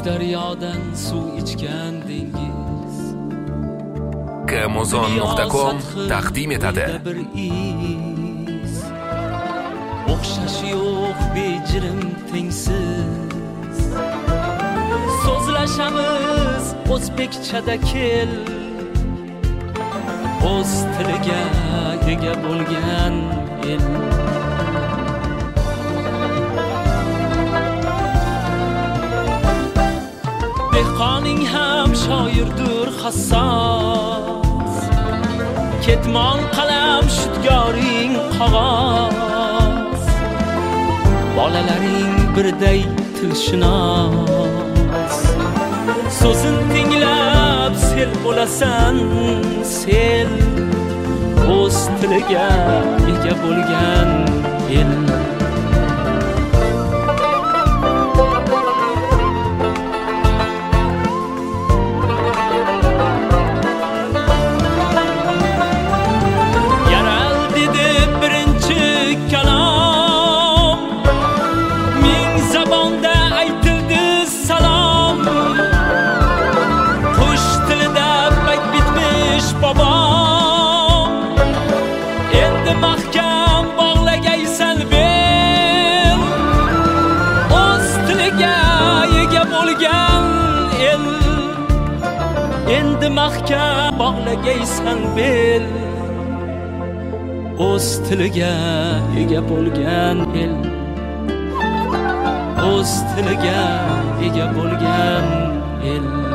daryodan suv ichgan dengiz Gamozon.com taqdim etadi. bir iz o'xshashi yo'q bejirim tengsiz so'zlashamiz o'zbekchada kel o'z tiliga ega bo'lgan el dehqoning ham shoirdur hassos ketmon qalam shudgoring qog'oz bolalaring birday tilshunos so'zin tinglab sel bo'lasan sel o'z tiliga ega bo'lgan el endi mahkam bog'lagaysan bel o'z tiliga ega bo'lgan el o'z tiliga ega bo'lgan el